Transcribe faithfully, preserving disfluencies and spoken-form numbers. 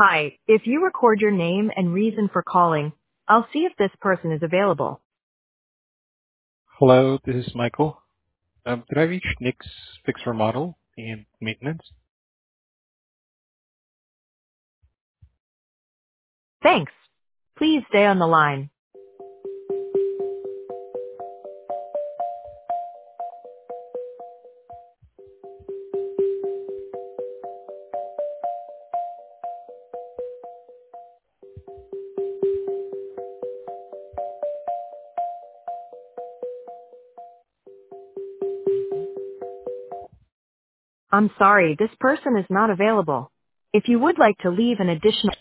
Hi, if you record your name and reason for calling, I'll see if this person is available. Hello, this is Michael. Um, Did I reach Nick's Fix Remodel and Maintenance? Thanks. Please stay on the line. I'm sorry, this person is not available. If you would like to leave an additional